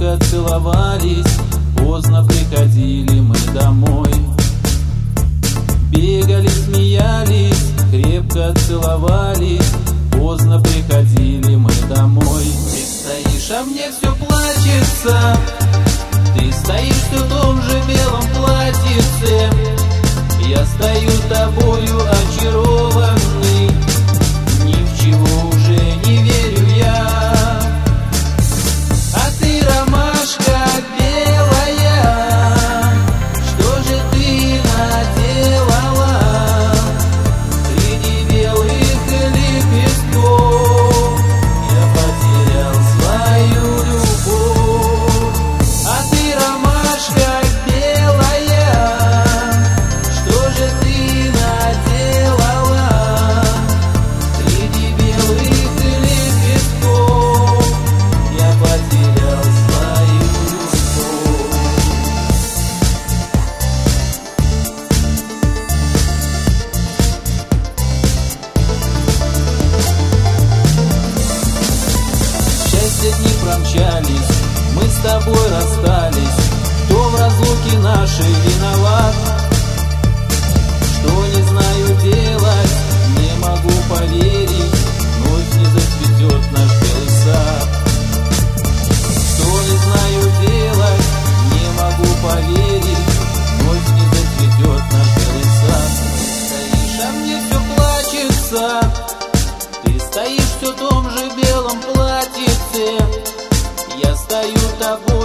крепко целовались, поздно приходили мы домой. Бегали, смеялись, крепко целовались, поздно приходили мы домой. Ты стоишь, а мне все плачется, ты стоишь все в том же белом платьице. Я стою тобою очарованный, ни в чего уже не верю я. А ты ромашка белая, что же ты наделала среди белых лепестков? Я потерял свою любовь. А ты ромашка белая, что же ты наделала среди белых лепестков? Я потерял свою любовь. Счастье дни промчались, мы с тобой расстались. Кто в разлуке нашей виноват? Что не знаю делать, не могу поверить, вновь не зацветет наш белый сад. Что не знаю делать, не могу поверить, вновь не зацветет наш белый сад. Ты стоишь, а мне все плачется, ты стоишь все в том же белом платьице. Я стою тобой